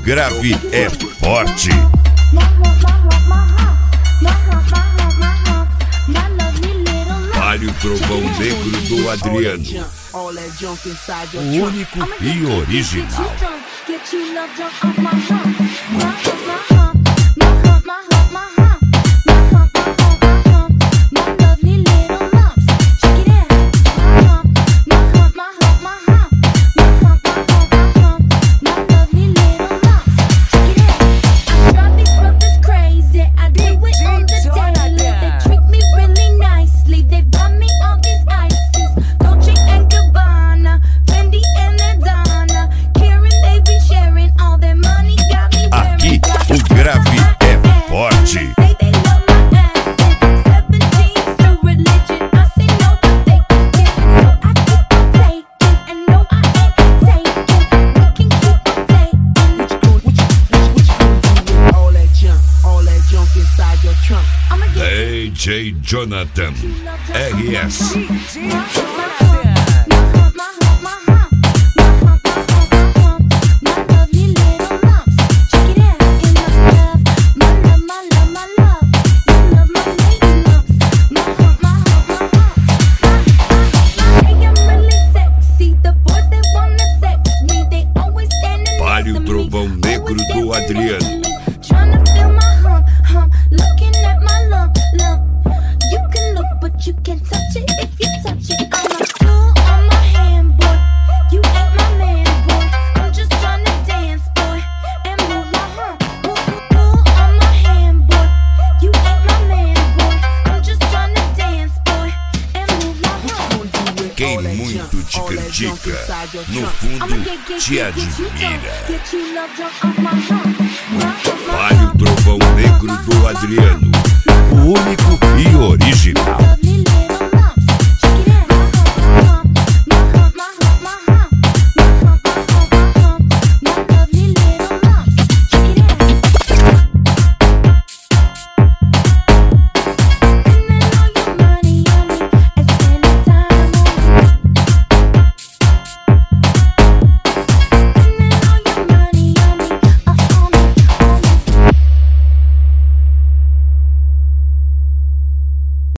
grave é forte. Vale o trovão negro do Adriano, o único e original. Grave é forte. DJ Jonathan RS. Vale o trovão negro do Adriano, quem muito te critica, no fundo te admira. Vale o trovão negro do Adriano, o único e original.